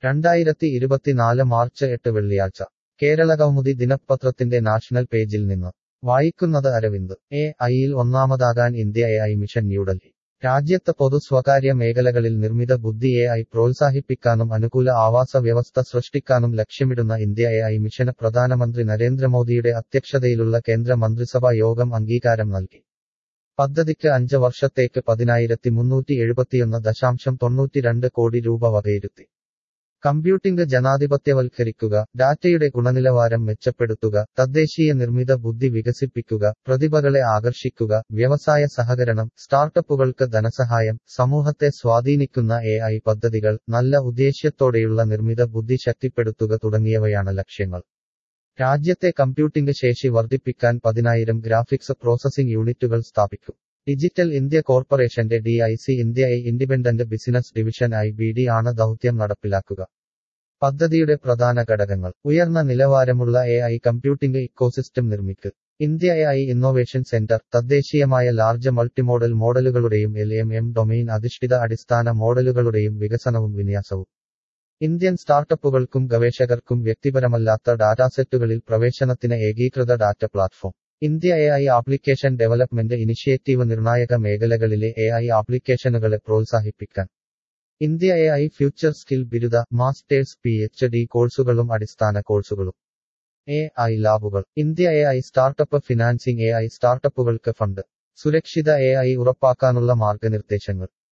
2024 March 8 വെള്ളിയാഴ്ച കേരളകൗമുദി ദിനപത്രത്തിന്റെ national പേജിൽ നിന്ന് വായിക്കുന്നത് അരവിന്ദ്. AI-യിൽ ഒന്നാമതാകാൻ ഇന്ത്യ AI മിഷൻ ന്യൂഡൽഹി. രാജ്യത്ത് പൊതു സ്വകാര്യ മേഖലകളിൽ നിർമ്മിത ബുദ്ധി AI പ്രോത്സാഹിപ്പിക്കാനും അനുകൂല ആവാസ വ്യവസ്ഥ സൃഷ്ടിക്കാനും ലക്ഷ്യമിടുന്ന ഇന്ത്യ AI മിഷന് പ്രധാനമന്ത്രി നരേന്ദ്രമോദിയുടെ അധ്യക്ഷതയിലുള്ള കേന്ദ്ര മന്ത്രിസഭാ യോഗം അംഗീകാരം നൽകി. പദ്ധതിക്ക് 5 വർഷത്തേക്ക് 10,371.92 കോടി രൂപ വകയിരുത്തി. കമ്പ്യൂട്ടിംഗ് ജനാധിപത്യവൽക്കരിക്കുക, ഡാറ്റയുടെ ഗുണനിലവാരം മെച്ചപ്പെടുത്തുക, തദ്ദേശീയ നിർമ്മിത ബുദ്ധി വികസിപ്പിക്കുക, പ്രതിഭകളെ ആകർഷിക്കുക, വ്യവസായ സഹകരണം, സ്റ്റാർട്ടപ്പുകൾക്ക് ധനസഹായം, സമൂഹത്തെ സ്വാധീനിക്കുന്ന AI പദ്ധതികൾ, നല്ല ഉദ്ദേശ്യത്തോടെയുള്ള നിർമ്മിത ബുദ്ധി ശക്തിപ്പെടുത്തുക തുടങ്ങിയവയാണ് ലക്ഷ്യങ്ങൾ. രാജ്യത്തെ കമ്പ്യൂട്ടിംഗ് ശേഷി വർദ്ധിപ്പിക്കാൻ 10,000 ഗ്രാഫിക്സ് പ്രോസസിംഗ് യൂണിറ്റുകൾ സ്ഥാപിക്കും. ഡിജിറ്റൽ ഇന്ത്യ കോർപ്പറേഷന്റെ DIC India independent business division IBD ആണ് ദൗത്യം നടപ്പിലാക്കുക. പദ്ധതിയുടെ പ്രധാന ഘടകങ്ങൾ: ഉയർന്ന നിലവാരമുള്ള AI കമ്പ്യൂട്ടിംഗ് ഇക്കോസിസ്റ്റം നിർമ്മിക്കുക, ഇന്ത്യ AI ഇന്നോവേഷൻ സെന്റർ, തദ്ദേശീയമായ ലാർജ് മൾട്ടിമോഡൽ മോഡലുകളുടെയും LLM ഡൊമെയ്ൻ അധിഷ്ഠിത അടിസ്ഥാന മോഡലുകളുടെയും വികസനവും വിന്യാസവും, ഇന്ത്യൻ സ്റ്റാർട്ടപ്പുകൾക്കും ഗവേഷകർക്കും വ്യക്തിപരമല്ലാത്ത ഡാറ്റാസെറ്റുകളിൽ പ്രവേശനത്തിന് ഏകീകൃത data platform, India AI application development initiative നിർണായക മേഖലകളിലെ AI ആപ്ലിക്കേഷനുകളെ പ്രോത്സാഹിപ്പിക്കാൻ, ഇന്ത്യ AI ഫ്യൂച്ചർ സ്കിൽ ബിരുദ, മാസ്റ്റേഴ്സ്, PhD കോഴ്സുകളും അടിസ്ഥാന കോഴ്സുകളും, AI ലാബുകൾ, India AI startup financing, AI സ്റ്റാർട്ടപ്പുകൾക്ക് ഫണ്ട്, സുരക്ഷിത AI ഉറപ്പാക്കാനുള്ള മാർഗനിർദ്ദേശങ്ങൾ.